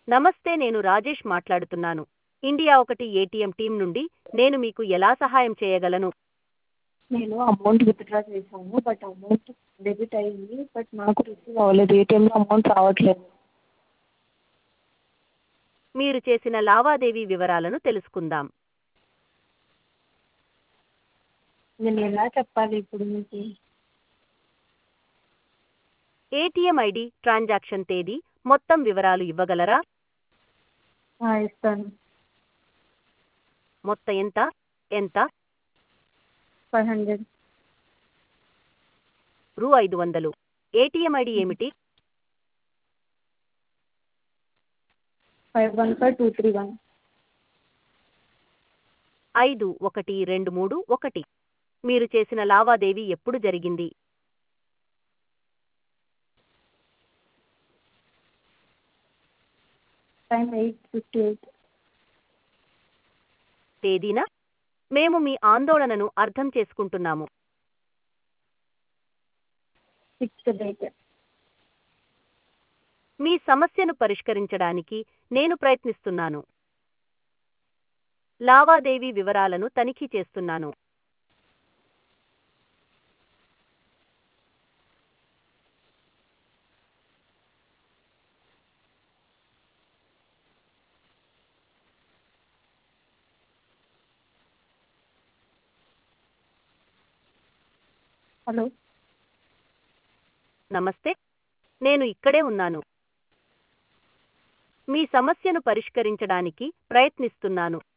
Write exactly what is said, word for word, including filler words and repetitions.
నమస్తే, నేను రాజేష్ మాట్లాడుతున్నాను. ఇండియా ఒకటి ఏటీఎం టీం నుండి. నేను మీకు ఎలా సహాయం చేయగలను? నేను అమౌంట్ విత్డ్రా చేశాను బట్ అమౌంట్ డెబిట్ అయింది బట్ నాకు రిసీవ్ అవ్వలేదు. ఏటీఎంలో అమౌంట్ రావట్లేదు. మీరు చేసిన లావాదేవీ వివరాలను తెలుసుకుందాం. నేను ఎలా చెప్పాలి ఇప్పుడు మీకు? ఏటీఎం ఐడి, ట్రాన్సాక్షన్ తేదీ, మొత్తం వివరాలు ఇవ్వగలరా? ఆ, ఇస్తాను. మొత్తం ఎంత? ఎంత? Five hundred. రూ ఐదు వందలు. ఏటీఎం ఐడి ఏమిటి? Five one five two three one. ఐదు ఒకటి రెండు మూడు ఒకటి. మీరు చేసిన లావాదేవీ ఎప్పుడు జరిగింది? Time eight fifty eight. తేదీన? మేము మీ ఆందోళనను అర్థం చేసుకుంటున్నాము. Sixth date. మీ సమస్యను పరిష్కరించడానికి నేను ప్రయత్నిస్తున్నాను. లావాదేవీ వివరాలను తనిఖీ చేస్తున్నాను. హలో. నమస్తే, నేను ఇక్కడే ఉన్నాను. మీ సమస్యను పరిష్కరించడానికి ప్రయత్నిస్తున్నాను.